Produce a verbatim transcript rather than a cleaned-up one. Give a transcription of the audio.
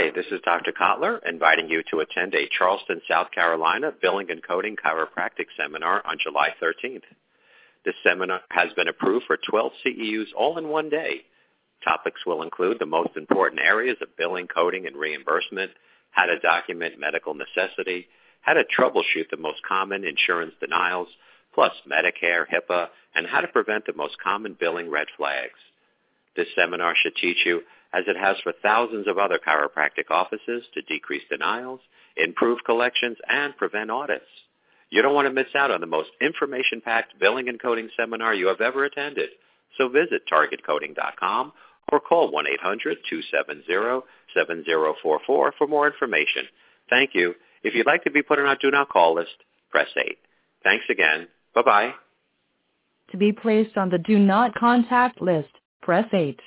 Hi, this is Doctor Kotler inviting you to attend a Charleston, South Carolina Billing and Coding Chiropractic Seminar on July thirteenth. This seminar has been approved for twelve C E Us all in one day. Topics will include the most important areas of billing, coding, and reimbursement, how to document medical necessity, how to troubleshoot the most common insurance denials, plus Medicare, HIPAA, and how to prevent the most common billing red flags. This seminar should teach you, as it has for thousands of other chiropractic offices, to decrease denials, improve collections, and prevent audits. You don't want to miss out on the most information-packed billing and coding seminar you have ever attended. So visit target coding dot com or call one eight hundred, two seven zero, seven zero four four for more information. Thank you. If you'd like to be put on our Do Not Call list, press eight. Thanks again. Bye-bye. To be placed on the Do Not Contact list, press eight.